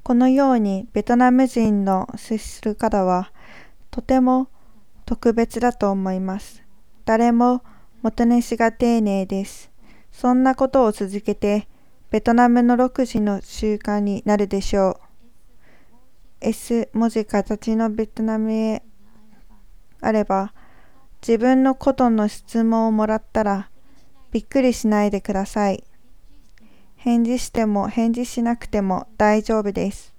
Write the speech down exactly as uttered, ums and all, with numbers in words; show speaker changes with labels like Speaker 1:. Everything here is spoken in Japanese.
Speaker 1: このようにベトナム人の接する方はとても特別だと思います。誰も元主が丁寧です。そんなことを続けて、ベトナムの独自の習慣になるでしょう。S 文字形のベトナムへあれば、自分のことの質問をもらったら、びっくりしないでください。返事しても返事しなくても大丈夫です。